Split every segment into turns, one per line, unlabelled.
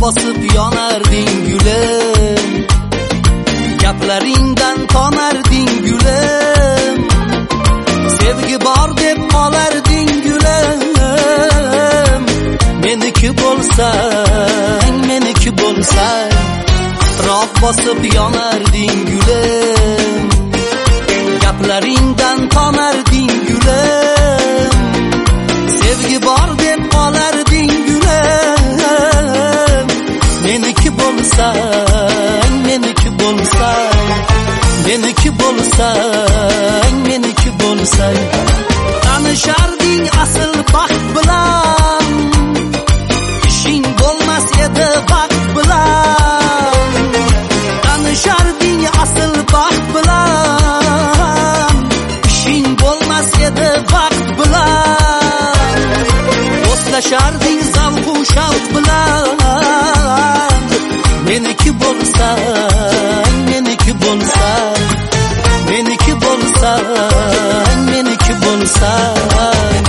bosib yonarding gulim, gaplaringdan tonarding gulim, sevgi bor deb qolarding gulim. Meniki bo'lsang, meniki bo'lsang, rob bosib yonarding gulim, gaplaringdan tonarding gulim, sevgi bor deb qolarding gulim. Meniki bo'lsang, meniki bo'lsang, meniki bo'lsang, meniki bo'lsang, tanisharding asl baxt bilan, ishing bo'lmas edi vaqt bilan. Tanisharding asl baxt bilan, ishing bo'lmas edi vaqt bilan. Do'stlashding zavqu shavq bilan. Meniki bo'lsang, meniki bo'lsang, meniki bo'lsang, meniki bo'lsang.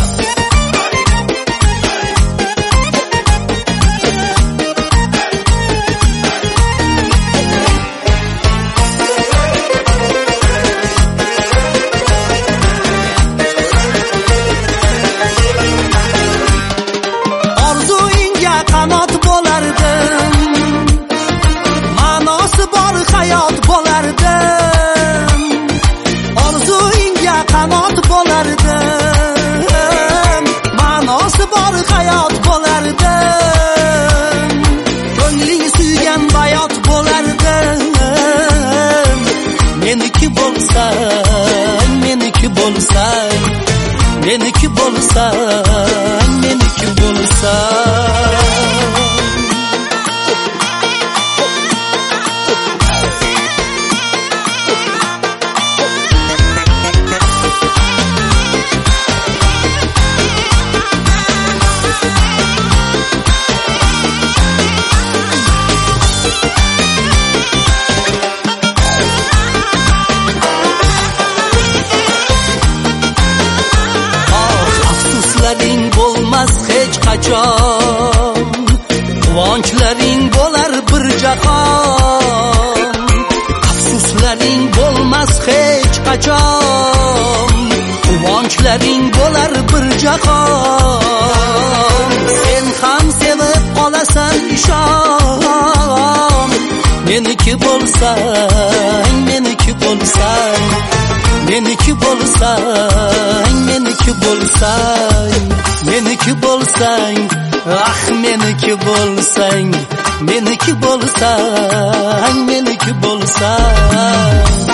Orzuingga qanot bo'lardim, ma'nosi bor hayot bo'lardim. Orzuingga qanot bo'lardim, ma'nosi bor hayot bo'lardim. Ko'ngling suygan bayot bo'lardim. Meniki bo'lsang, meniki bo'lsang, meniki bo'lsang, meniki bo'lsang. Afsuslaring bo'lmas hech qachon, quvonchlaring bo'lar bir jahon. Afsuslaring bo'lmas hech qachon, quvonchlaring bo'lar bir jahon. Sen ham sevib qolasan ishon. Meniki bo'lsang, meniki bo'lsang, meniki bo'lsang, meniki bo'lsang, meniki bo'lsang, ah meniki bo'lsang, meniki bo'lsang, meniki bo'lsang.